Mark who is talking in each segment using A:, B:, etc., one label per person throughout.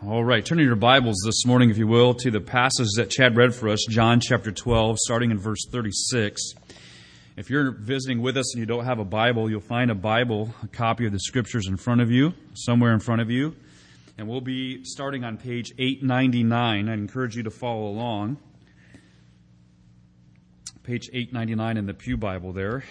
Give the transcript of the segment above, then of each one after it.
A: All right, turn in your Bibles this morning, if you will, to the passage that Chad read for us, John chapter 12, starting in verse 36. If you're visiting with us and you don't have a Bible, you'll find a Bible, a copy of the Scriptures in front of you, somewhere in front of you. And we'll be starting on page 899. I encourage you to follow along. Page 899 in the Pew Bible there.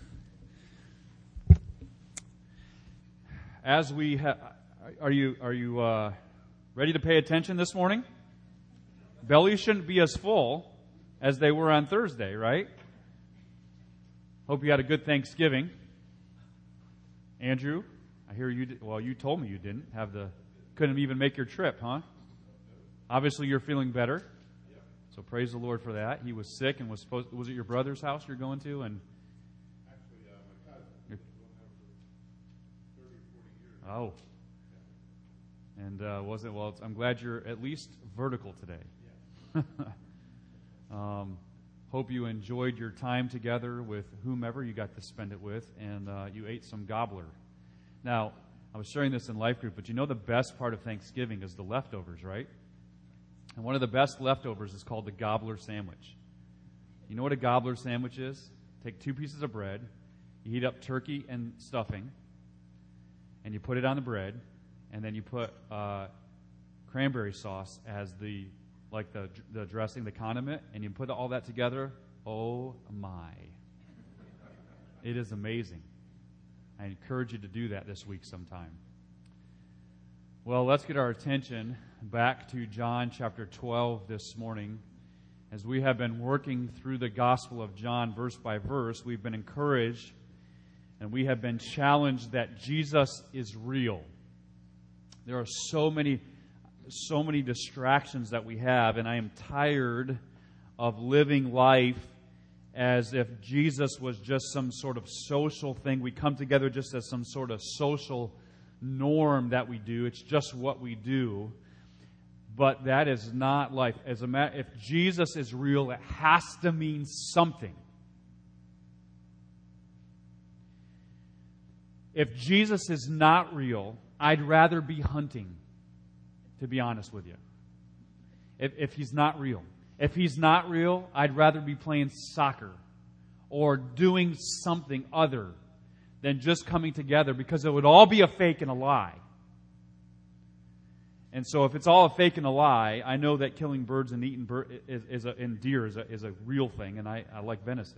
A: As we are you ready to pay attention this morning? Bellies shouldn't be as full as they were on Thursday, right? Hope you had a good Thanksgiving. Andrew, I hear you did, well, you told me you couldn't even make your trip, huh? Obviously you're feeling better. So praise the Lord for that. He was sick and was it your brother's house you're going to? And
B: actually, my cousin. For 30, 40 years.
A: Oh. And I'm glad you're at least vertical today.
B: Yeah.
A: Hope you enjoyed your time together with whomever you got to spend it with, and you ate some gobbler. Now, I was sharing this in life group, but you know the best part of Thanksgiving is the leftovers, right? And one of the best leftovers is called the gobbler sandwich. You know what a gobbler sandwich is? Take 2 pieces of bread, you heat up turkey and stuffing, and you put it on the bread, and then you put cranberry sauce as the dressing, the condiment, and you put all that together. Oh my. It is amazing. I encourage you to do that this week sometime. Well, let's get our attention back to John chapter 12 this morning. As we have been working through the Gospel of John verse by verse, we've been encouraged and we have been challenged that Jesus is real. There are so many distractions that we have, and I am tired of living life as if Jesus was just some sort of social thing. We come together just as some sort of social norm that we do. It's just what we do. But that is not life. If Jesus is real, it has to mean something. If Jesus is not real, I'd rather be hunting, to be honest with you. If he's not real. If he's not real, I'd rather be playing soccer or doing something other than just coming together, because it would all be a fake and a lie. And so if it's all a fake and a lie, I know that killing birds and eating deer is a real thing, and I like venison.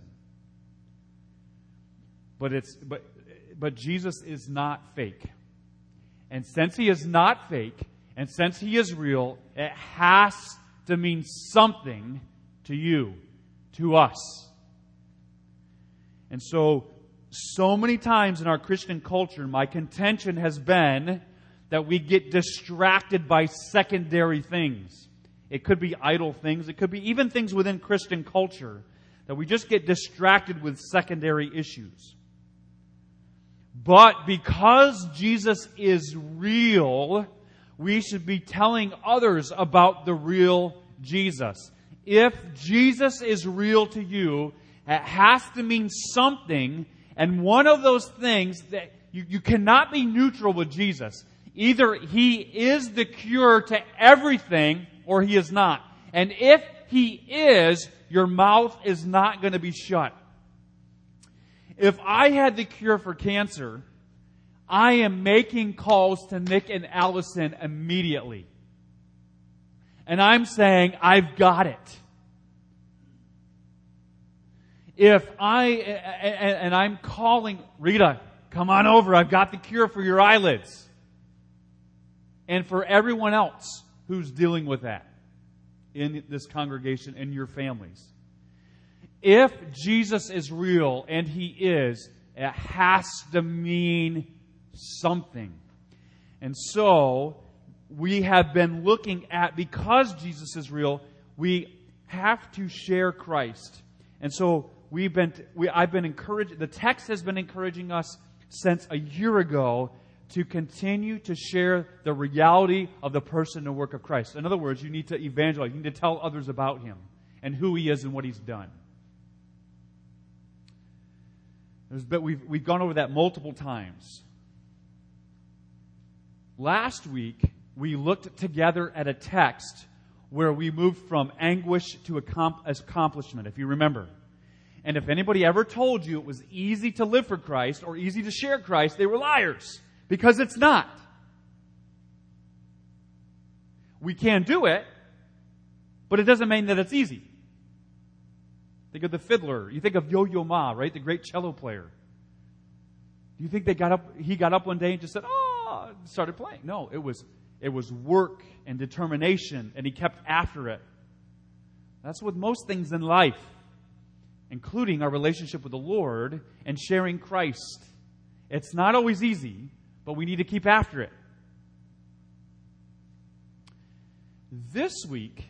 A: But Jesus is not fake. And since he is not fake, and since he is real, it has to mean something to you, to us. And so many times in our Christian culture, my contention has been that we get distracted by secondary things. It could be idle things. It could be even things within Christian culture that we just get distracted with secondary issues. But because Jesus is real, we should be telling others about the real Jesus. If Jesus is real to you, it has to mean something. And one of those things that you cannot be neutral with Jesus. Either he is the cure to everything or he is not. And if he is, your mouth is not going to be shut. If I had the cure for cancer, I am making calls to Nick and Allison immediately. And I'm saying, I've got it. I'm calling, Rita, come on over, I've got the cure for your eyelids. And for everyone else who's dealing with that in this congregation and your families. If Jesus is real, and he is, it has to mean something. And so, we have been looking at, because Jesus is real, we have to share Christ. And so, I've been encouraged, the text has been encouraging us since a year ago to continue to share the reality of the person and work of Christ. In other words, you need to evangelize, you need to tell others about him and who he is and what he's done. But we've gone over that multiple times. Last week, we looked together at a text where we moved from anguish to accomplishment, if you remember. And if anybody ever told you it was easy to live for Christ or easy to share Christ, they were liars. Because it's not. We can do it, but it doesn't mean that it's easy. Think of the fiddler. You think of Yo-Yo Ma, right? The great cello player. Do you think he got up one day and just said, "Oh," started playing? No, it was work and determination, and he kept after it. That's with most things in life, including our relationship with the Lord and sharing Christ. It's not always easy, but we need to keep after it. This week,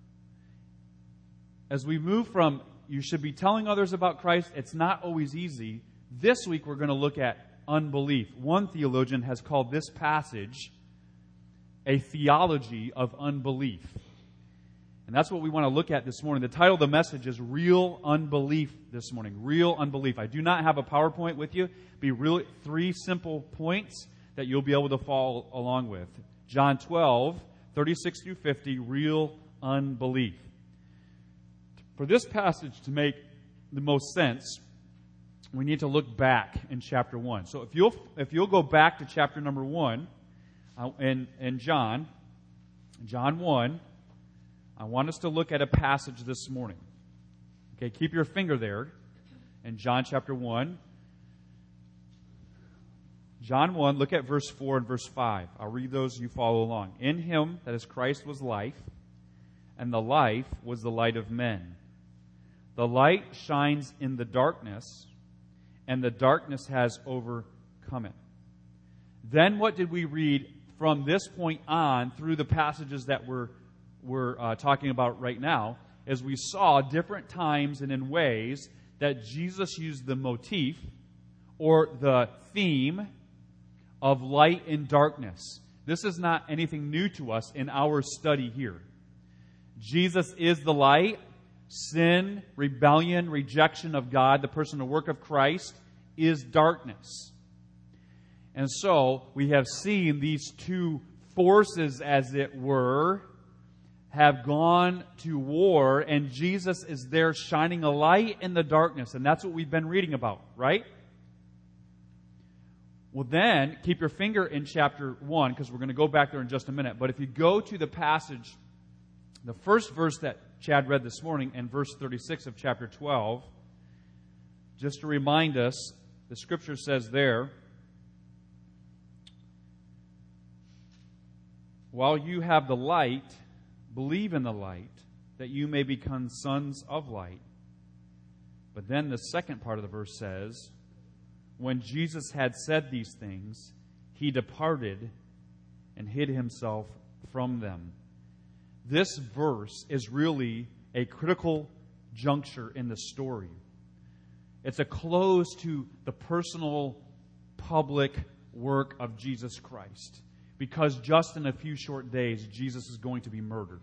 A: as we move from you should be telling others about Christ, it's not always easy. This week we're going to look at unbelief. One theologian has called this passage a theology of unbelief. And that's what we want to look at this morning. The title of the message is Real Unbelief this morning. Real Unbelief. I do not have a PowerPoint with you. Be really 3 simple points that you'll be able to follow along with. John 12, 36 through 50, Real Unbelief. For this passage to make the most sense, we need to look back in chapter 1. So if you'll go back to chapter number 1 in John 1, I want us to look at a passage this morning. Okay, keep your finger there in John chapter 1. John 1, look at verse 4 and verse 5. I'll read those, you follow along. In him, that is Christ, was life, and the life was the light of men. The light shines in the darkness, and the darkness has overcome it. Then what did we read from this point on through the passages that we're talking about right now? As we saw different times and in ways that Jesus used the motif or the theme of light and darkness. This is not anything new to us in our study here. Jesus is the light. Sin, rebellion, rejection of God, the person and work of Christ, is darkness. And so, we have seen these two forces, as it were, have gone to war, and Jesus is there shining a light in the darkness. And that's what we've been reading about, right? Well then, keep your finger in chapter 1, because we're going to go back there in just a minute. But if you go to the passage, the first verse that Chad read this morning, and verse 36 of chapter 12, just to remind us, the scripture says there, while you have the light, believe in the light, that you may become sons of light. But then the second part of the verse says, when Jesus had said these things, he departed and hid himself from them. This verse is really a critical juncture in the story. It's a close to the personal, public work of Jesus Christ. Because just in a few short days, Jesus is going to be murdered.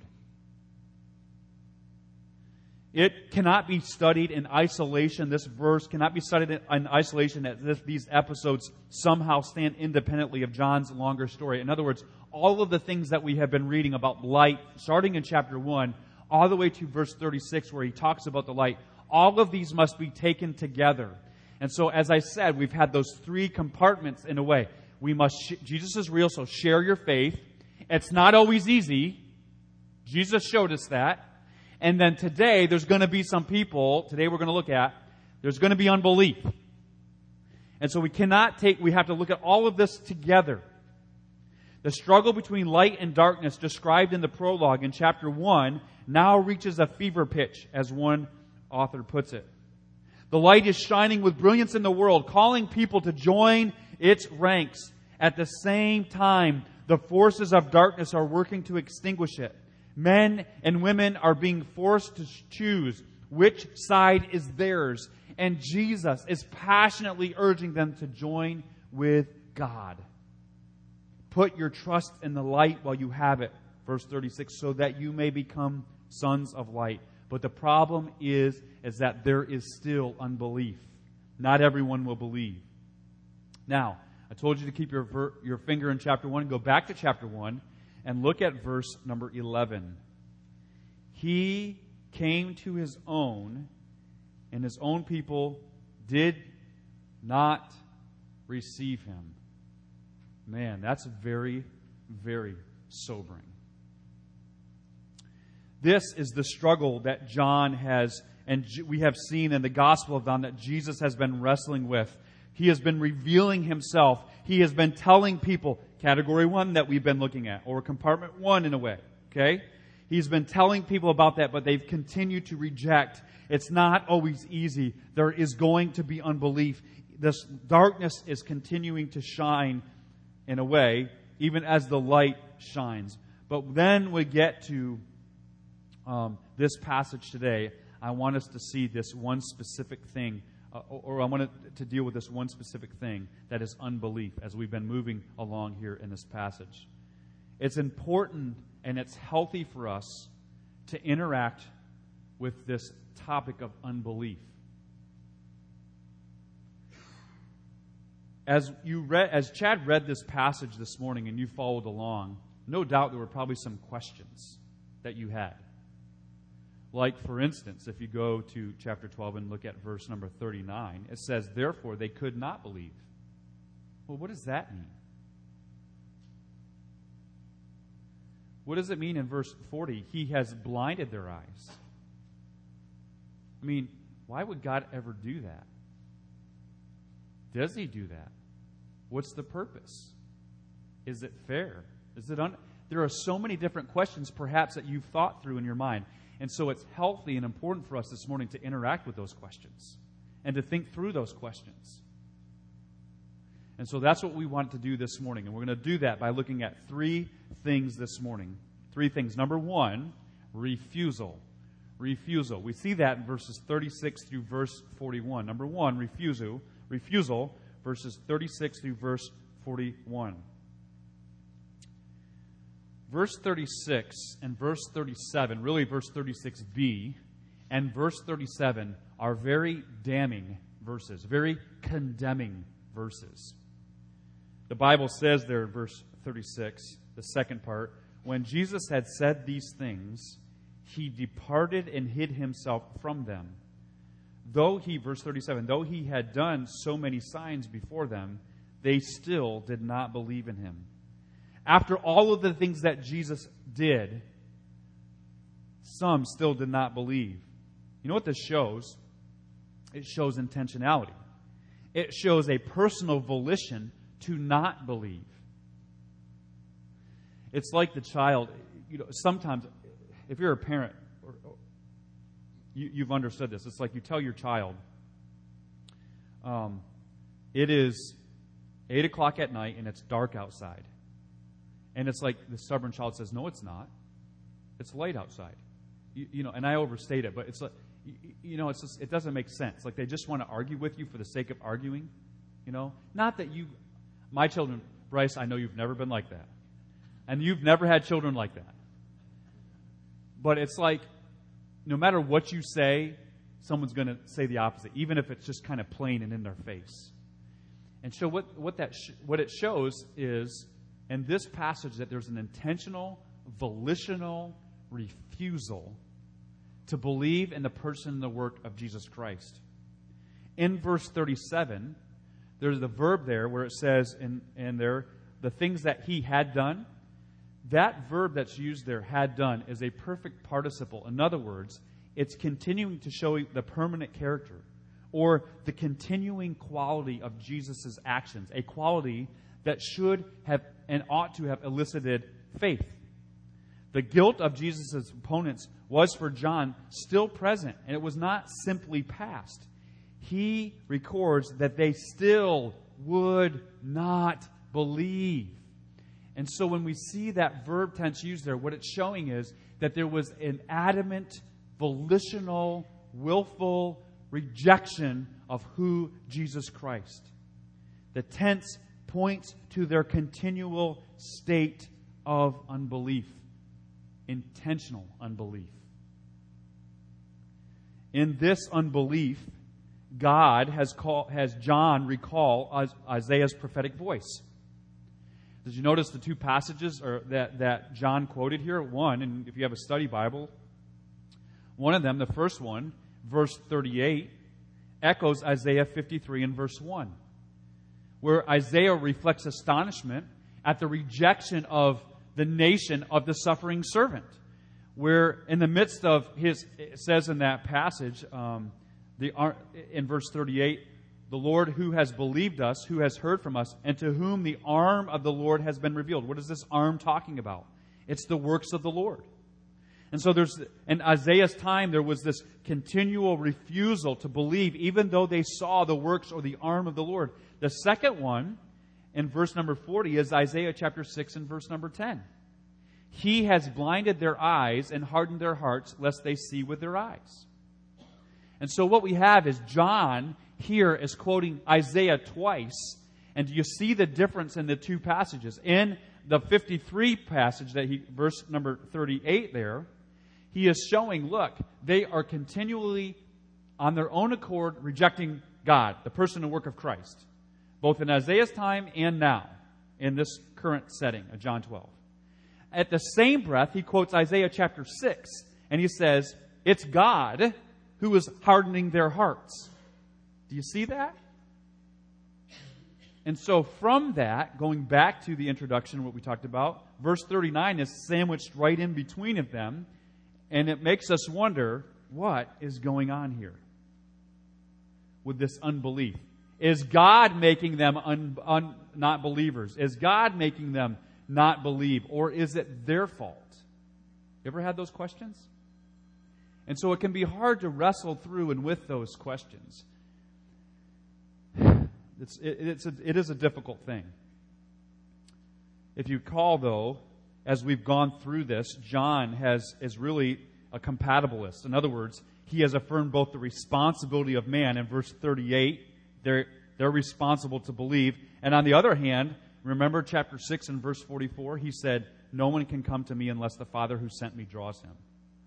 A: It cannot be studied in isolation. This verse cannot be studied in isolation as if these episodes somehow stand independently of John's longer story. In other words, all of the things that we have been reading about light, starting in chapter 1, all the way to verse 36 where he talks about the light, all of these must be taken together. And so, as I said, we've had those 3 compartments in a way. Jesus is real, so share your faith. It's not always easy. Jesus showed us that. And then today, there's going to be some people, today we're going to look at, there's going to be unbelief. And so we have to look at all of this together. The struggle between light and darkness described in the prologue in chapter 1 now reaches a fever pitch, as one author puts it. The light is shining with brilliance in the world, calling people to join its ranks. At the same time, the forces of darkness are working to extinguish it. Men and women are being forced to choose which side is theirs. And Jesus is passionately urging them to join with God. Put your trust in the light while you have it, verse 36, so that you may become sons of light. But the problem is that there is still unbelief. Not everyone will believe. Now, I told you to keep your finger in chapter 1 and go back to chapter 1. and look at verse number 11. He came to his own, and his own people did not receive him. Man, that's very, very sobering. This is the struggle that John has, and we have seen in the Gospel of John, that Jesus has been wrestling with. He has been revealing himself. He has been telling people, category 1 that we've been looking at, or compartment 1 in a way, okay? He's been telling people about that, but they've continued to reject. It's not always easy. There is going to be unbelief. This darkness is continuing to shine in a way, even as the light shines. But then we get to this passage today. I want us to see this one specific thing, or I want to deal with this one specific thing, that is unbelief, as we've been moving along here in this passage. It's important and it's healthy for us to interact with this topic of unbelief. As Chad read this passage this morning and you followed along, no doubt there were probably some questions that you had. Like, for instance, if you go to chapter 12 and look at verse number 39, it says, "Therefore they could not believe." Well, what does that mean? What does it mean in verse 40? He has blinded their eyes. I mean, why would God ever do that? Does he do that? What's the purpose? Is it fair? Is it There are so many different questions perhaps that you've thought through in your mind. And so it's healthy and important for us this morning to interact with those questions and to think through those questions. And so that's what we want to do this morning. And we're going to do that by looking at 3 things this morning. 3 things. Number 1, refusal. Refusal. We see that in verses 36 through verse 41. Number 1, refusal, verses 36 through verse 41. Verse 36 and verse 37, really verse 36b and verse 37 are very damning verses, very condemning verses. The Bible says there in verse 36, the second part, "When Jesus had said these things, he departed and hid himself from them. Verse 37, though he had done so many signs before them, they still did not believe in him." After all of the things that Jesus did, some still did not believe. You know what this shows? It shows intentionality. It shows a personal volition to not believe. It's like the child, sometimes, if you're a parent, you've understood this. It's like you tell your child, it is 8 o'clock at night and it's dark outside. And it's like the stubborn child says, "No, it's not. It's light outside." And I overstate it, but it's like, it's just, it doesn't make sense. Like they just want to argue with you for the sake of arguing. Not that my children, Bryce, I know you've never been like that. And you've never had children like that. But it's like, no matter what you say, someone's going to say the opposite, even if it's just kind of plain and in their face. And so what it shows is, in this passage, that there's an intentional, volitional refusal to believe in the person and the work of Jesus Christ. In verse 37, there's the verb there where it says in there, the things that he had done. That verb that's used there, had done, is a perfect participle. In other words, it's continuing to show the permanent character or the continuing quality of Jesus' actions, a quality that should have and ought to have elicited faith. The guilt of Jesus' opponents was for John still present, and it was not simply past. He records that they still would not believe. And so when we see that verb tense used there, what it's showing is that there was an adamant, volitional, willful rejection of who Jesus Christ. The tense points to their continual state of unbelief, intentional unbelief. In this unbelief, God has John recall Isaiah's prophetic voice. Did you notice the two passages that John quoted here? One, and if you have a study Bible, one of them, the first one, verse 38, echoes Isaiah 53 and verse 1, where Isaiah reflects astonishment at the rejection of the nation of the suffering servant. Where in the midst of his, it says in that passage, in verse 38, the Lord who has believed us, who has heard from us, and to whom the arm of the Lord has been revealed. What is this arm talking about? It's the works of the Lord. And so in Isaiah's time, there was this continual refusal to believe, even though they saw the works or the arm of the Lord. The second one, in verse number 40, is Isaiah chapter 6 and verse number 10. He has blinded their eyes and hardened their hearts, lest they see with their eyes. And so what we have is John here is quoting Isaiah twice. And you see the difference in the two passages. In the 53 passage, verse number 38 there, he is showing, look, they are continually on their own accord rejecting God, the person and work of Christ, both in Isaiah's time and now, in this current setting of John 12. At the same breath, he quotes Isaiah chapter 6, and he says, it's God who is hardening their hearts. Do you see that? And so from that, going back to the introduction, what we talked about, verse 39 is sandwiched right in between of them, and it makes us wonder, what is going on here with this unbelief? Is God making them not believers? Is God making them not believe? Or is it their fault? You ever had those questions? And so it can be hard to wrestle through and with those questions. It is a difficult thing. If you recall, though, as we've gone through this, John is really a compatibilist. In other words, he has affirmed both the responsibility of man. In verse 38, they're responsible to believe. And on the other hand, remember chapter 6 and verse 44, he said, no one can come to me unless the Father who sent me draws him.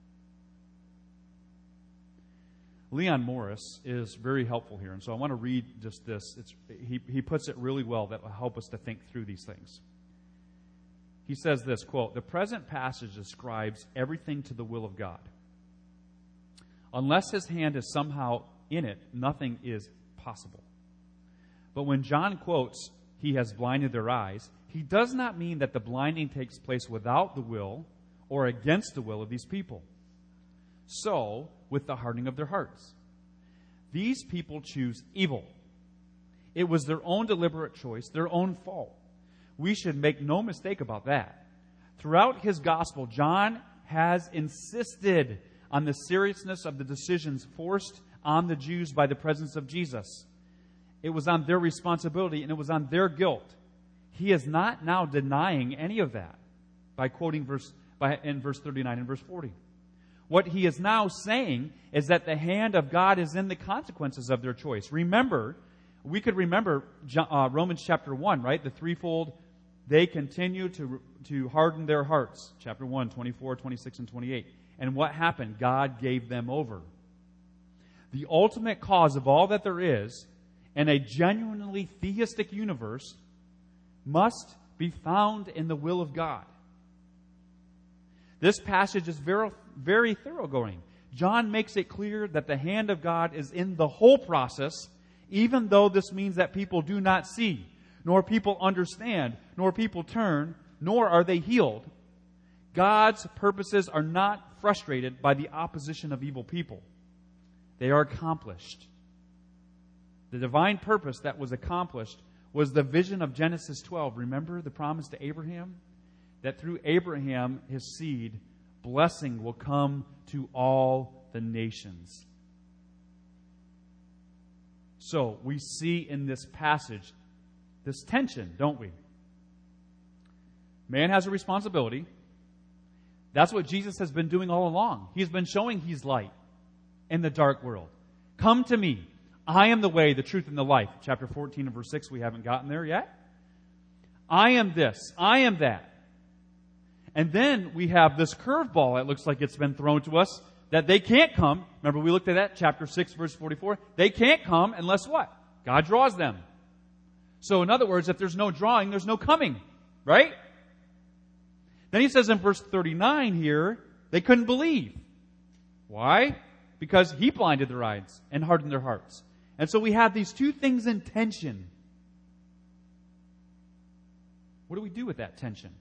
A: Leon Morris is very helpful here, and so I want to read just this. He puts it really well that will help us to think through these things. He says this, quote, the present passage describes everything to the will of God. Unless his hand is somehow in it, nothing is possible. But when John quotes, he has blinded their eyes, he does not mean that the blinding takes place without the will or against the will of these people. So, with the hardening of their hearts. These people choose evil. It was their own deliberate choice, their own fault. We should make no mistake about that. Throughout his gospel, John has insisted on the seriousness of the decisions forced on the Jews by the presence of Jesus. It was on their responsibility and it was on their guilt. He is not now denying any of that by quoting in verse 39 and verse 40. What he is now saying is that the hand of God is in the consequences of their choice. Remember, we could remember Romans chapter 1, right? The threefold, they continue to harden their hearts. Chapter 1, 24, 26, and 28. And what happened? God gave them over. The ultimate cause of all that there is in a genuinely theistic universe must be found in the will of God. This passage is very, very thoroughgoing. John makes it clear that the hand of God is in the whole process, even though this means that people do not see, nor people understand, nor people turn, nor are they healed. God's purposes are not frustrated by the opposition of evil people. They are accomplished. The divine purpose that was accomplished was the vision of Genesis 12. Remember the promise to Abraham? That through Abraham, his seed, blessing will come to all the nations. So, we see in this passage this tension, don't we? Man has a responsibility. That's what Jesus has been doing all along. He's been showing He's light in the dark world. Come to me. I am the way, the truth, and the life. Chapter 14 and verse 6, we haven't gotten there yet. I am this. I am that. And then we have this curveball, it looks like it's been thrown to us, that they can't come. Remember, we looked at that, chapter 6, verse 44. They can't come unless what? God draws them. So, in other words, if there's no drawing, there's no coming. Right? Then he says in verse 39 here, they couldn't believe. Why? Because he blinded their eyes and hardened their hearts. And so we have these two things in tension. What do we do with that tension?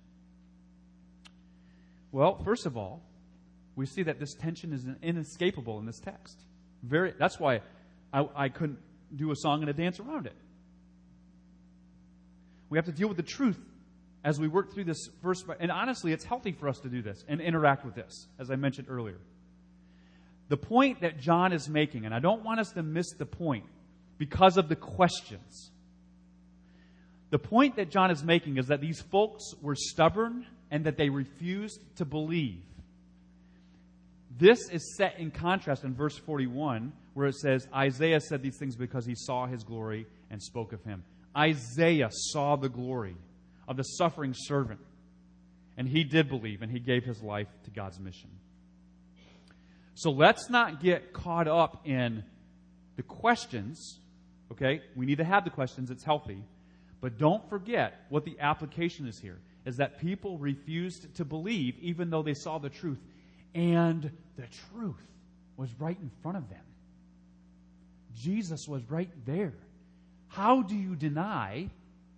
A: Well, first of all, we see that this tension is inescapable in this text. That's why I couldn't do a song and a dance around it. We have to deal with the truth as we work through this verse. And honestly, it's healthy for us to do this and interact with this, as I mentioned earlier. The point that John is making, and I don't want us to miss the point because of the questions. The point that John is making is that these folks were stubborn and that they refused to believe. This is set in contrast in verse 41, where it says, Isaiah said these things because he saw his glory and spoke of him. Isaiah saw the glory of the suffering servant, and he did believe, and he gave his life to God's mission. So let's not get caught up in the questions, okay? We need to have the questions, it's healthy. But don't forget what the application is here, is that people refused to believe even though they saw the truth. And the truth was right in front of them. Jesus was right there. How do you deny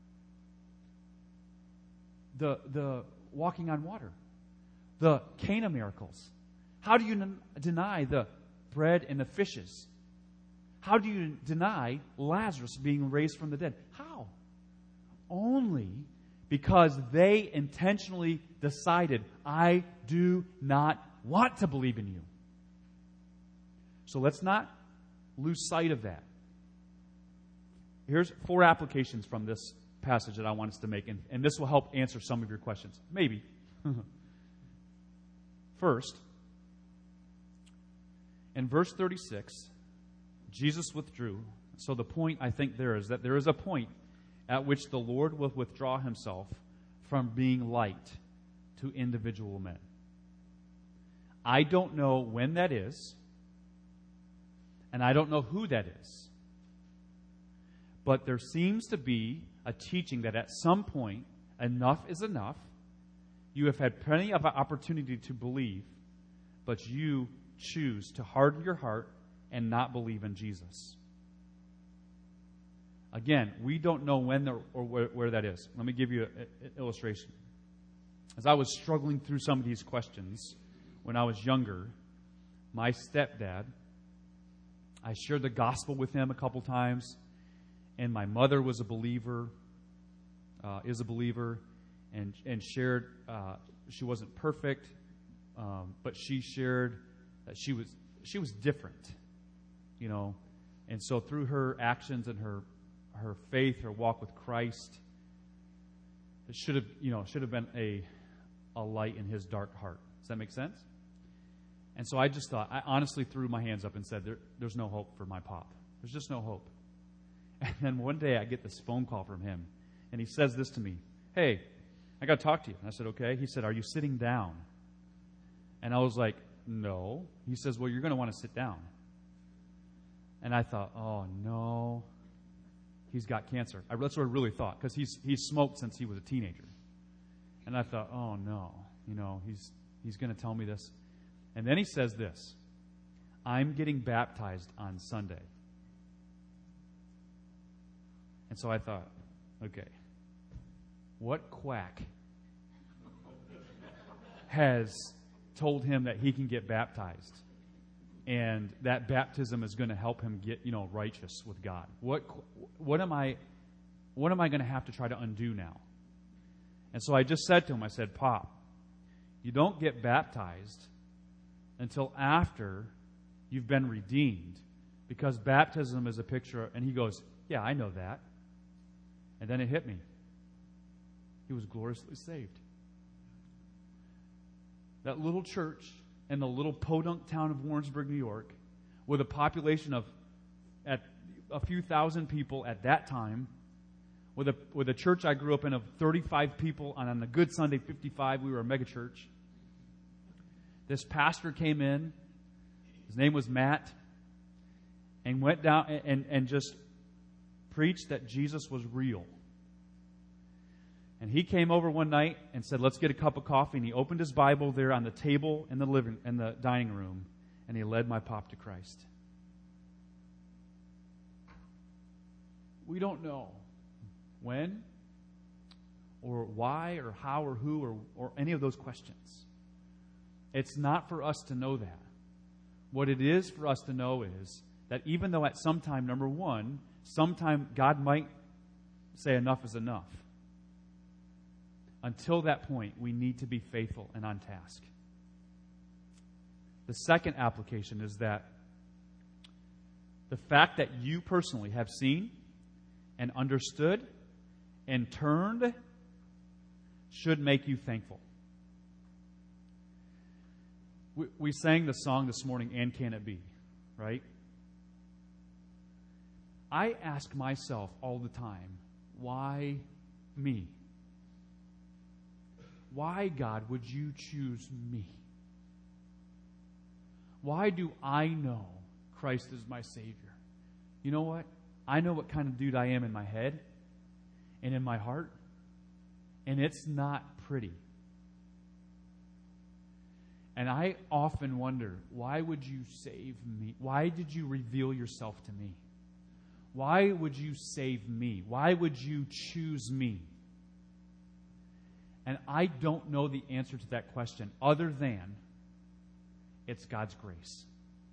A: the walking on water? The Cana miracles? How do you deny the bread and the fishes? How do you deny Lazarus being raised from the dead? How? Only because they intentionally decided, I do not want to believe in you. So let's not lose sight of that. Here's 4 applications from this passage that I want us to make, and this will help answer some of your questions. Maybe. First, in verse 36, Jesus withdrew. So the point, I think, there is that there is a point at which the Lord will withdraw himself from being light to individual men. I don't know when that is, and I don't know who that is. But there seems to be a teaching that at some point, enough is enough. You have had plenty of opportunity to believe, but you choose to harden your heart and not believe in Jesus. Again, we don't know when or where that is. Let me give you an illustration. As I was struggling through some of these questions when I was younger, my stepdad, I shared the gospel with him a couple times, and my mother was a believer, and shared, she wasn't perfect, but she shared that she was different, you know. And so through her actions and her faith, her walk with Christ, it should have been a light in his dark heart. Does that make sense? And so I just thought, I honestly threw my hands up and said, there's no hope for my pop. There's just no hope. And then one day I get this phone call from him, and he says this to me, hey, I got to talk to you. And I said, okay. He said, are you sitting down? And I was like, no. He says, well, you're going to want to sit down. And I thought, oh, no. He's got cancer. That's what I really thought, because he's smoked since he was a teenager. And I thought, oh, no. You know, he's going to tell me this. And then he says this, I'm getting baptized on Sunday. And so I thought, okay, what quack has told him that he can get baptized and that baptism is going to help him get, righteous with God? What am I going to have to try to undo now? And so I just said to him, I said, Pop, you don't get baptized until after you've been redeemed, because baptism is a picture. And he goes, yeah, I know that. And then it hit me. He was gloriously saved. That little church in the little podunk town of Warrensburg, New York, with a population of at a few thousand people at that time, with a church I grew up in of 35 people, and on a good Sunday, 55. We were a mega church. This pastor came in. His name was Matt, and went down and just preached that Jesus was real. And he came over one night and said, let's get a cup of coffee. And he opened his Bible there on the table in the dining room, and he led my pop to Christ. We don't know when or why or how or who or any of those questions. It's not for us to know that. What it is for us to know is that even though at some time, number one, sometime God might say enough is enough. Until that point, we need to be faithful and on task. The second application is that the fact that you personally have seen and understood and turned should make you thankful. We sang the song this morning, And Can It Be, right? I ask myself all the time, why me? Why, God, would you choose me? Why do I know Christ is my Savior? You know what? I know what kind of dude I am in my head and in my heart, and it's not pretty. And I often wonder, why would you save me? Why did you reveal yourself to me? Why would you save me? Why would you choose me? And I don't know the answer to that question other than it's God's grace.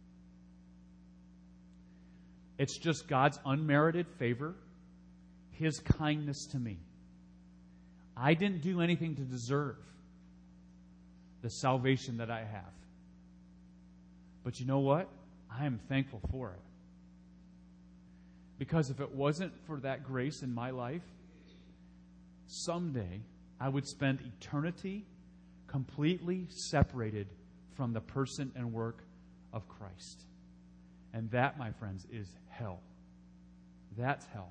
A: It's just God's unmerited favor, His kindness to me. I didn't do anything to deserve the salvation that I have. But you know what? I am thankful for it. Because if it wasn't for that grace in my life, someday I would spend eternity completely separated from the person and work of Christ. And that, my friends, is hell. That's hell.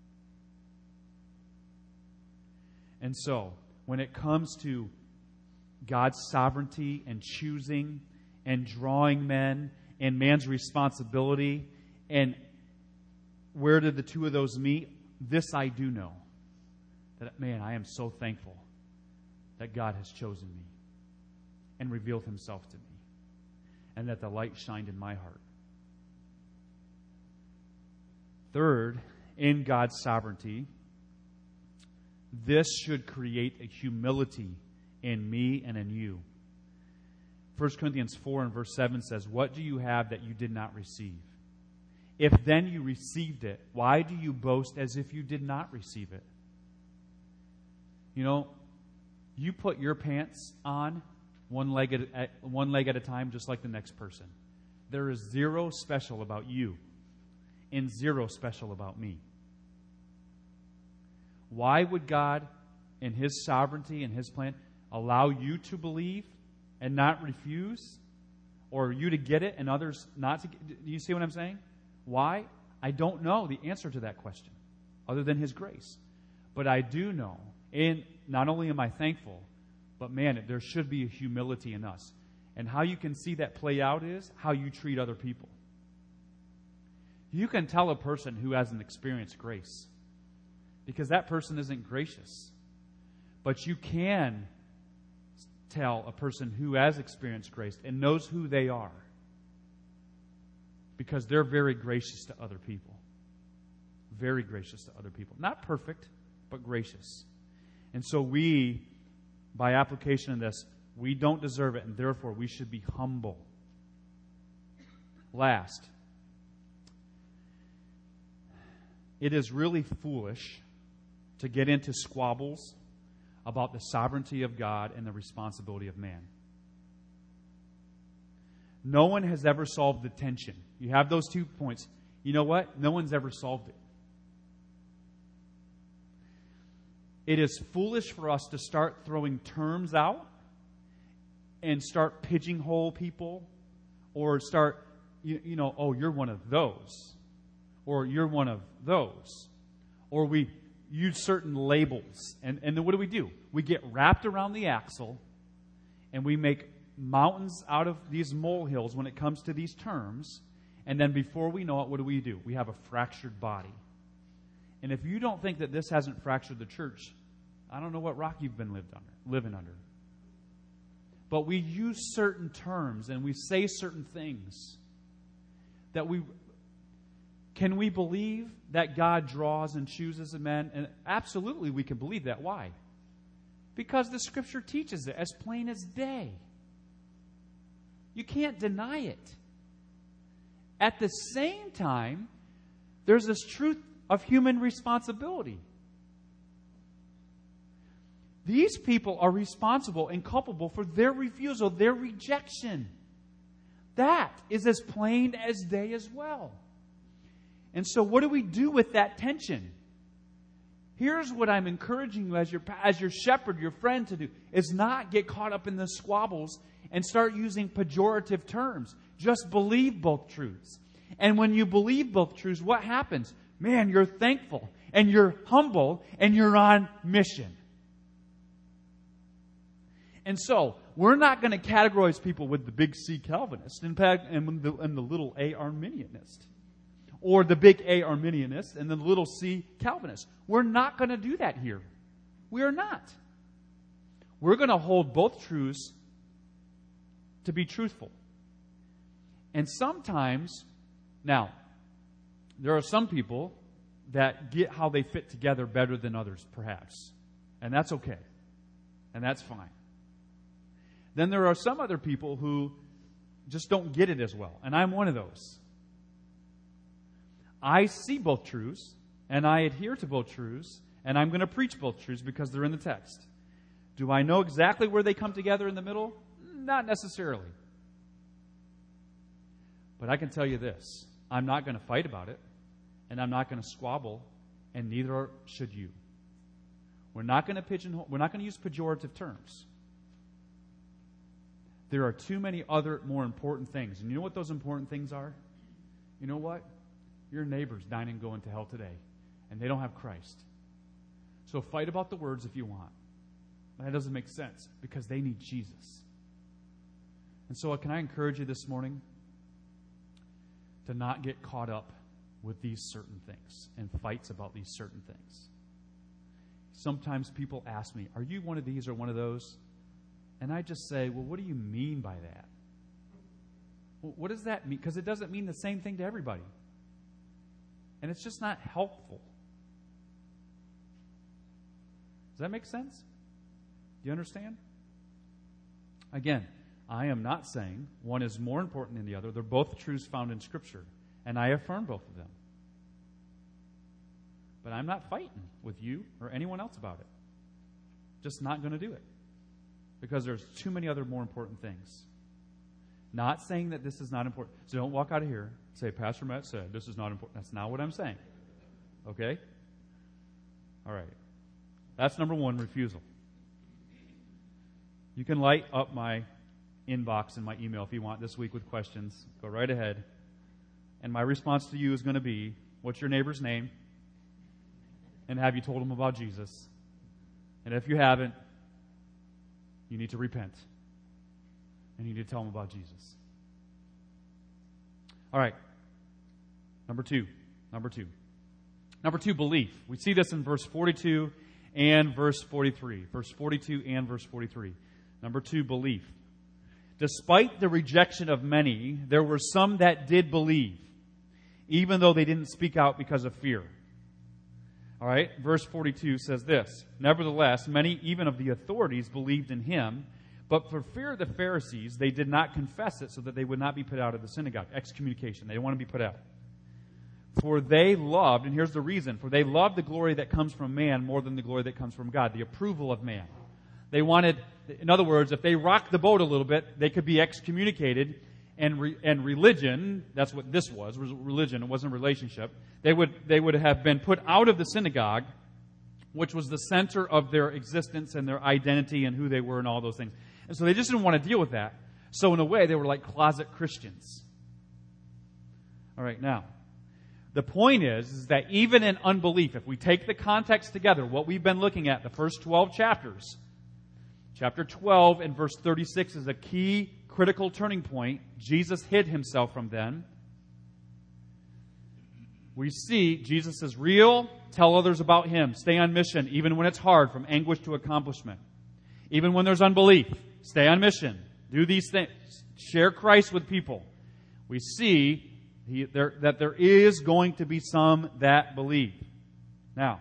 A: And so, when it comes to God's sovereignty and choosing and drawing men and man's responsibility and where did the two of those meet? This I do know. That, man, I am so thankful that God has chosen me and revealed Himself to me and that the light shined in my heart. Third, in God's sovereignty, this should create a humility in me and in you. 1 Corinthians 4 and verse 7 says, "What do you have that you did not receive? If then you received it, why do you boast as if you did not receive it?" You know, you put your pants on one leg at a time, just like the next person. There is zero special about you and zero special about me. Why would God, in His sovereignty and His plan, allow you to believe and not refuse? Or you to get it and others not to get it? Do you see what I'm saying? Why? I don't know the answer to that question, other than His grace. But I do know, and not only am I thankful, but man, there should be a humility in us. And how you can see that play out is how you treat other people. You can tell a person who hasn't experienced grace, because that person isn't gracious. But you can tell a person who has experienced grace and knows who they are, because they're very gracious to other people. Very gracious to other people. Not perfect, but gracious. And so we, by application of this, we don't deserve it, and therefore we should be humble. Last, it is really foolish to get into squabbles about the sovereignty of God and the responsibility of man. No one has ever solved the tension. You have those 2 points. You know what? No one's ever solved it. It is foolish for us to start throwing terms out and start pigeonhole people, or start, oh, you're one of those, or you're one of those, or we use certain labels. And then what do? We get wrapped around the axle and we make mountains out of these molehills when it comes to these terms. And then before we know it, what do? We have a fractured body. And if you don't think that this hasn't fractured the church, I don't know what rock you've been living under. But we use certain terms and we say certain things that can we believe that God draws and chooses men? And absolutely we can believe that. Why? Because the Scripture teaches it as plain as day. You can't deny it. At the same time, there's this truth of human responsibility. These people are responsible and culpable for their refusal, their rejection. That is as plain as day as well. And so what do we do with that tension? Here's what I'm encouraging you as your shepherd, your friend to do, is not get caught up in the squabbles and start using pejorative terms. Just believe both truths. And when you believe both truths, what happens? Man, you're thankful and you're humble and you're on mission. And so, we're not going to categorize people with the big C Calvinist and the little A Arminianist. Or the big A Arminianist and the little C Calvinist. We're not going to do that here. We are not. We're going to hold both truths to be truthful. And sometimes, now, there are some people that get how they fit together better than others, perhaps. And that's okay. And that's fine. Then there are some other people who just don't get it as well. And I'm one of those. I see both truths, and I adhere to both truths, and I'm going to preach both truths because they're in the text. Do I know exactly where they come together in the middle? Not necessarily. But I can tell you this. I'm not going to fight about it, and I'm not going to squabble, and neither should you. We're not going to pigeonhole. We're not going to use pejorative terms. There are too many other more important things. And you know what those important things are? You know what? Your neighbor's dying and going to hell today. And they don't have Christ. So fight about the words if you want. That doesn't make sense because they need Jesus. And so can I encourage you this morning to not get caught up with these certain things and fights about these certain things. Sometimes people ask me, are you one of these or one of those? And I just say, well, what do you mean by that? Well, what does that mean? Because it doesn't mean the same thing to everybody. And it's just not helpful. Does that make sense? Do you understand? Again, I am not saying one is more important than the other. They're both truths found in Scripture. And I affirm both of them. But I'm not fighting with you or anyone else about it. Just not going to do it. Because there's too many other more important things. Not saying that this is not important. So don't walk out of here and say, Pastor Matt said this is not important. That's not what I'm saying. Okay? All right. That's number one, refusal. You can light up my inbox and my email if you want this week with questions. Go right ahead. And my response to you is going to be, what's your neighbor's name? And have you told him about Jesus? And if you haven't, you need to repent. And you need to tell them about Jesus. All right. Number two, belief. We see this in verse 42 and verse 43. Verse 42 and verse 43. Number two, belief. Despite the rejection of many, there were some that did believe, even though they didn't speak out because of fear. All right, verse 42 says this, nevertheless, many even of the authorities believed in him, but for fear of the Pharisees, they did not confess it so that they would not be put out of the synagogue. Excommunication. They didn't want to be put out. For they loved, and here's the reason, for they loved the glory that comes from man more than the glory that comes from God, the approval of man. They wanted, in other words, if they rocked the boat a little bit, they could be excommunicated. And religion, that's what this was religion, it wasn't a relationship. They would have been put out of the synagogue, which was the center of their existence and their identity and who they were and all those things. And so they just didn't want to deal with that. So in a way, they were like closet Christians. All right, now, the point is that even in unbelief, if we take the context together, what we've been looking at, the first 12 chapters, chapter 12 and verse 36 is a key critical turning point. Jesus hid himself from them. we see Jesus is real. Tell others about Him. Stay on mission, even when it's hard, from anguish to accomplishment. Even when there's unbelief, stay on mission. Do these things. Share Christ with people. We see that there is going to be some that believe. Now,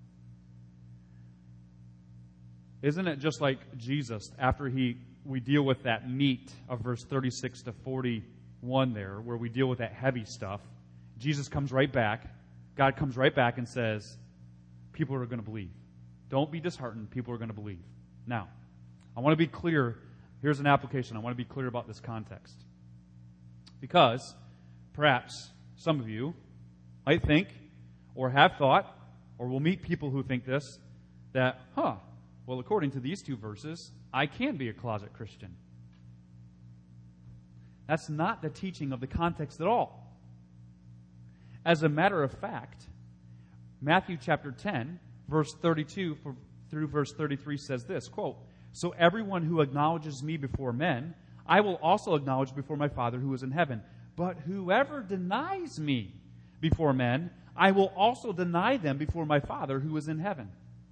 A: isn't it just like Jesus, after we deal with that meat of verse 36 to 41 there, where we deal with that heavy stuff, Jesus comes right back, God comes right back and says, people are going to believe. Don't be disheartened, people are going to believe. Now, I want to be clear. Here's an application. I want to be clear about this context. Because perhaps some of you might think, or have thought, or will meet people who think this, that, well, according to these two verses, I can be a closet Christian. That's not the teaching of the context at all. As a matter of fact, Matthew chapter 10, verse 32 through verse 33 says this, quote, "So everyone who acknowledges me before men, I will also acknowledge before my Father who is in heaven. But whoever denies me before men, I will also deny them before my Father who is in heaven."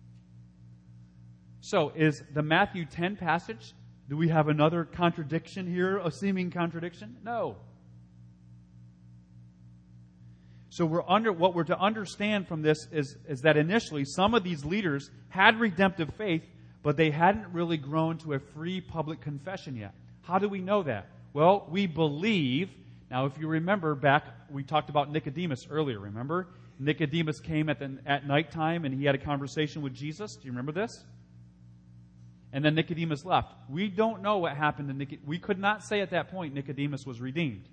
A: So, is the Matthew 10 passage, do we have another contradiction here, a seeming contradiction? No. So what we're to understand from this is that initially some of these leaders had redemptive faith, but they hadn't really grown to a free public confession yet. How do we know that? Well, we believe. Now, if you remember back, we talked about Nicodemus earlier, remember? Nicodemus came at nighttime and he had a conversation with Jesus. Do you remember this? And then Nicodemus left. We don't know what happened to Nicodemus. We could not say at that point Nicodemus was redeemed.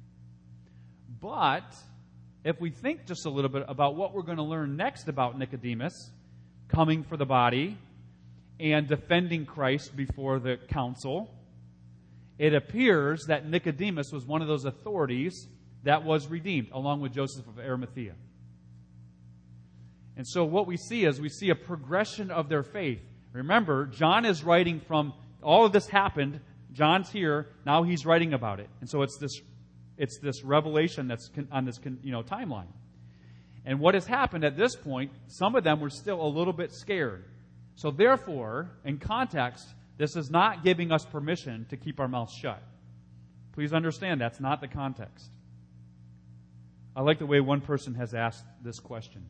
A: But if we think just a little bit about what we're going to learn next about Nicodemus coming for the body and defending Christ before the council, it appears that Nicodemus was one of those authorities that was redeemed, along with Joseph of Arimathea. And so what we see is we see a progression of their faith. Remember, John is writing from, all of this happened, John's here, now he's writing about it. And so it's this revelation that's on this timeline. And what has happened at this point, some of them were still a little bit scared. So therefore, in context, this is not giving us permission to keep our mouths shut. Please understand, that's not the context. I like the way one person has asked this question.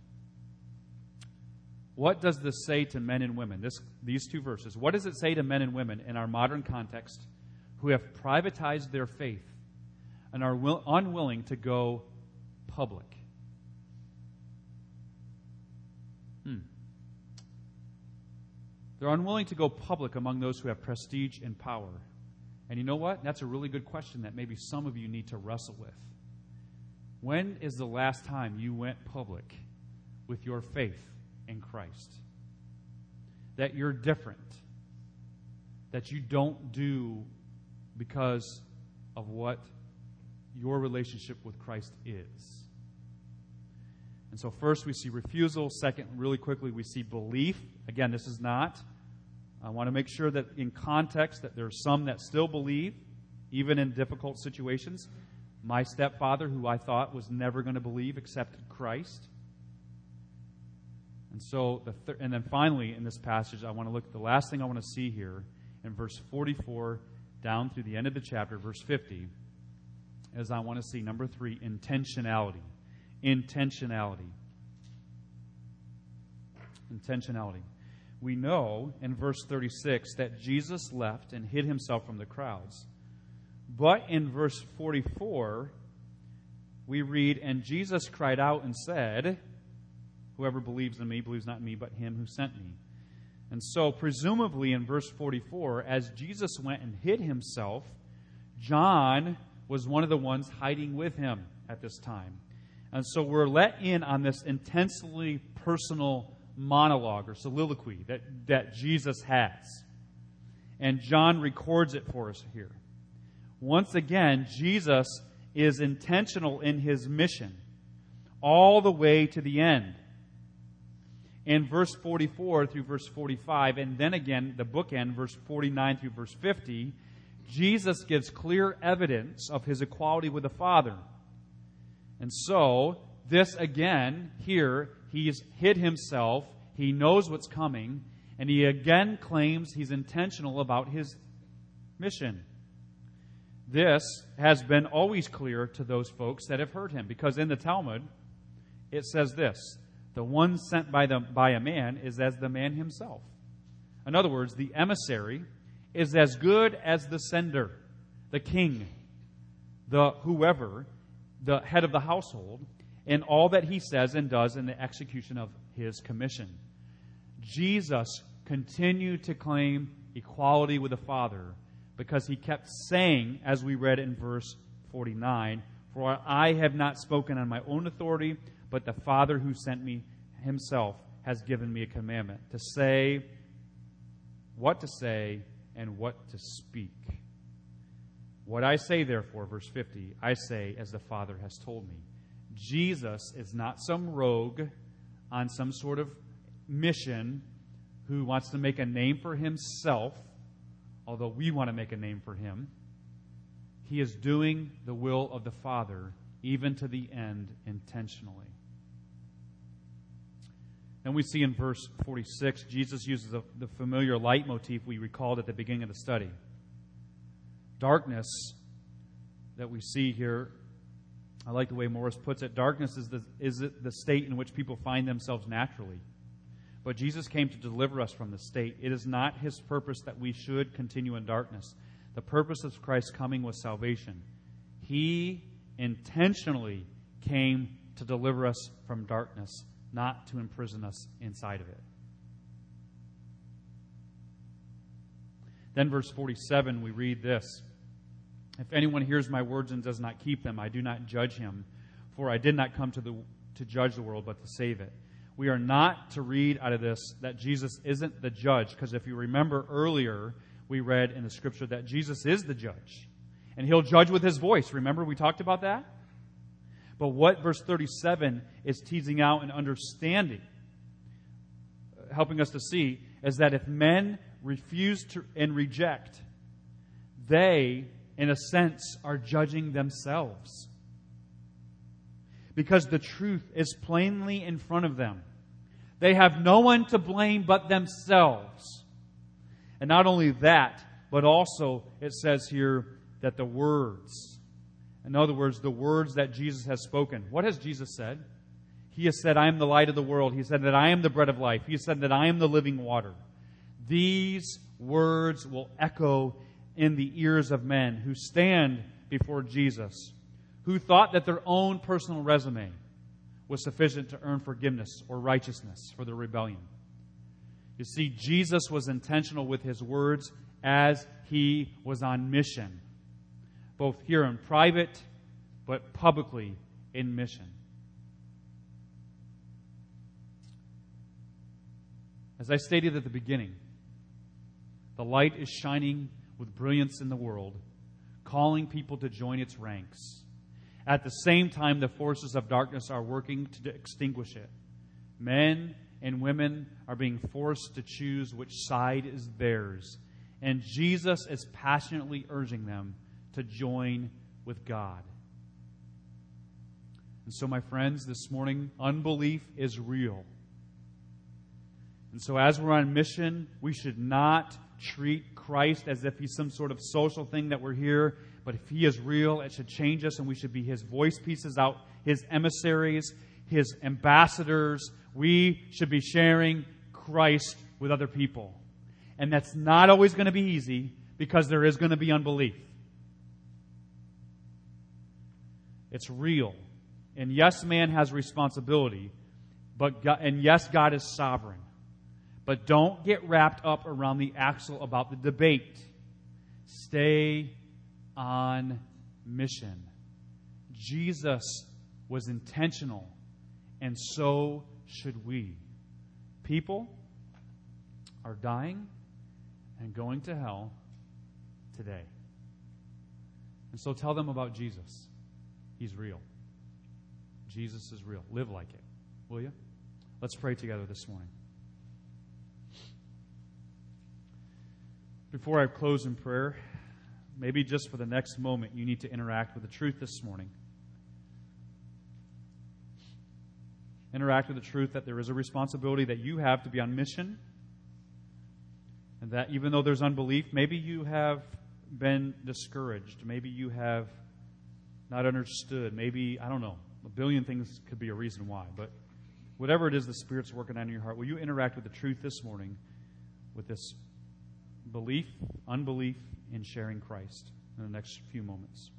A: What does this say to men and women? These two verses. What does it say to men and women in our modern context who have privatized their faith and are unwilling to go public? They're unwilling to go public among those who have prestige and power. And you know what? That's a really good question that maybe some of you need to wrestle with. When is the last time you went public with your faith in Christ? That you're different. That you don't do because of what your relationship with Christ is. And so first we see refusal. Second, really quickly, we see belief. Again, this is not. I want to make sure that in context that there are some that still believe, even in difficult situations. My stepfather, who I thought was never going to believe, accepted Christ. And so, and then finally in this passage, I want to look at the last thing I want to see here in verse 44 down through the end of the chapter, verse 50, as I want to see, number 3, intentionality. Intentionality. Intentionality. We know in verse 36 that Jesus left and hid himself from the crowds. But in verse 44, we read, "And Jesus cried out and said, 'Whoever believes in me believes not in me, but him who sent me.'" And so, presumably in verse 44, as Jesus went and hid himself, John was one of the ones hiding with him at this time. And so we're let in on this intensely personal monologue or soliloquy that Jesus has. And John records it for us here. Once again, Jesus is intentional in his mission all the way to the end. In verse 44 through verse 45, and then again, the bookend, verse 49 through verse 50, Jesus gives clear evidence of his equality with the Father. And so, this again, here, he's hid himself, he knows what's coming, and he again claims he's intentional about his mission. This has been always clear to those folks that have heard him, because in the Talmud, it says this: the one sent by a man is as the man himself. In other words, the emissary is as good as the sender, the king, the whoever, the head of the household, in all that he says and does in the execution of his commission. Jesus continued to claim equality with the Father because he kept saying, as we read in verse 49, "For I have not spoken on my own authority, but the Father who sent me himself has given me a commandment to say what to say and what to speak. What I say, therefore," verse 50, "I say as the Father has told me." Jesus is not some rogue on some sort of mission who wants to make a name for himself, although we want to make a name for him. He is doing the will of the Father, even to the end, intentionally. And we see in verse 46, Jesus uses the familiar leitmotif we recalled at the beginning of the study. Darkness that we see here, I like the way Morris puts it, darkness is the state in which people find themselves naturally. But Jesus came to deliver us from the state. It is not his purpose that we should continue in darkness. The purpose of Christ's coming was salvation. He intentionally came to deliver us from darkness, not to imprison us inside of it. Then verse 47, we read this: "If anyone hears my words and does not keep them, I do not judge him, for I did not come to judge the world, but to save it." We are not to read out of this that Jesus isn't the judge, because if you remember earlier, we read in the Scripture that Jesus is the judge, and he'll judge with his voice. Remember, we talked about that? But what verse 37 is teasing out and understanding, helping us to see, is that if men refuse to and reject, they, in a sense, are judging themselves. Because the truth is plainly in front of them. They have no one to blame but themselves. And not only that, but also it says here that the words, in other words, the words that Jesus has spoken. What has Jesus said? He has said, "I am the light of the world." He said that I am the bread of life. He said that I am the living water. These words will echo in the ears of men who stand before Jesus, who thought that their own personal resume was sufficient to earn forgiveness or righteousness for their rebellion. You see, Jesus was intentional with his words as he was on mission, both here in private, but publicly in mission. As I stated at the beginning, the light is shining with brilliance in the world, calling people to join its ranks. At the same time, the forces of darkness are working to extinguish it. Men and women are being forced to choose which side is theirs. And Jesus is passionately urging them to join with God. And so, my friends, this morning, unbelief is real. And so as we're on mission, we should not treat Christ as if he's some sort of social thing that we're here. But if he is real, it should change us, and we should be his voice pieces out, his emissaries, his ambassadors. We should be sharing Christ with other people. And that's not always going to be easy, because there is going to be unbelief. It's real. And yes, man has responsibility, and yes, God is sovereign. But don't get wrapped up around the axle about the debate. Stay on mission. Jesus was intentional, and so should we. People are dying and going to hell today. And so tell them about Jesus. He's real. Jesus is real. Live like it. Will you? Let's pray together this morning. Before I close in prayer, maybe just for the next moment, you need to interact with the truth this morning. Interact with the truth that there is a responsibility that you have to be on mission. And that even though there's unbelief, maybe you have been discouraged. Maybe you have not understood. Maybe, I don't know, a billion things could be a reason why. But whatever it is the Spirit's working on in your heart, will you interact with the truth this morning with this belief, unbelief in sharing Christ in the next few moments?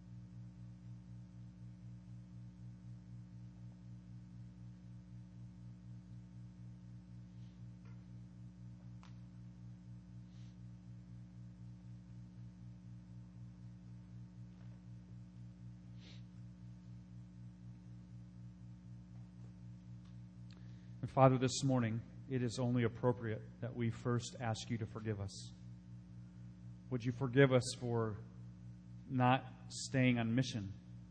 A: And Father, this morning, it is only appropriate that we first ask you to forgive us. Would you forgive us for not staying on mission,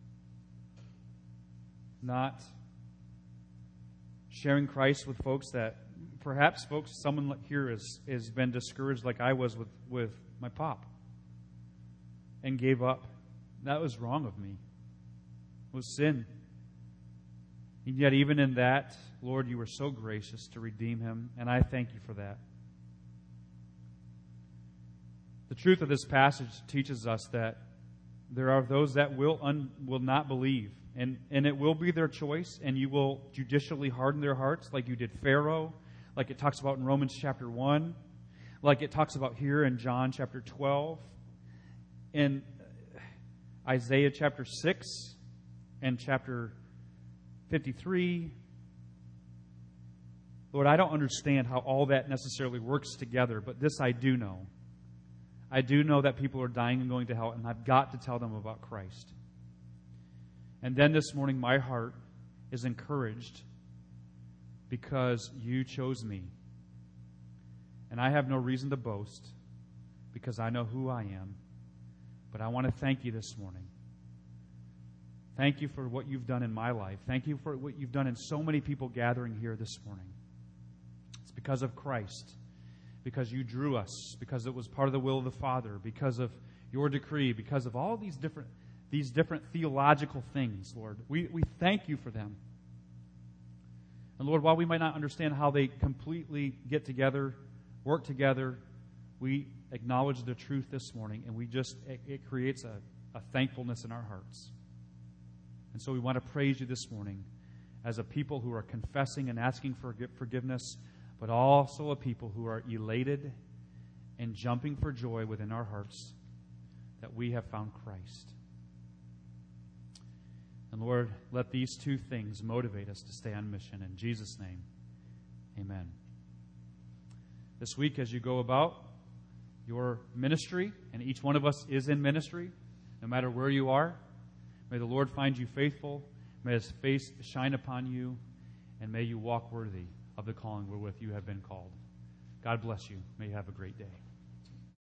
A: not sharing Christ with folks that perhaps someone here has been discouraged like I was with my pop and gave up. That was wrong of me. It was sin. And yet even in that, Lord, you were so gracious to redeem him, and I thank you for that. The truth of this passage teaches us that there are those that will not believe, and it will be their choice, and you will judicially harden their hearts like you did Pharaoh, like it talks about in Romans chapter 1, like it talks about here in John chapter 12, in Isaiah chapter 6, and chapter 53. Lord, I don't understand how all that necessarily works together, but this I do know. I do know that people are dying and going to hell, and I've got to tell them about Christ. And then this morning, my heart is encouraged because you chose me. And I have no reason to boast because I know who I am. But I want to thank you this morning. Thank you for what you've done in my life. Thank you for what you've done in so many people gathering here this morning. It's because of Christ, because you drew us, because it was part of the will of the Father, because of your decree, because of all these different theological things, Lord. We thank you for them. And Lord, while we might not understand how they completely get together, work together, we acknowledge the truth this morning, and it creates a thankfulness in our hearts. And so we want to praise you this morning as a people who are confessing and asking for forgiveness, but also a people who are elated and jumping for joy within our hearts that we have found Christ. And Lord, let these two things motivate us to stay on mission. In Jesus' name, amen. This week, as you go about your ministry, and each one of us is in ministry, no matter where you are, may the Lord find you faithful. May His face shine upon you. And may you walk worthy of the calling wherewith you have been called. God bless you. May you have a great day.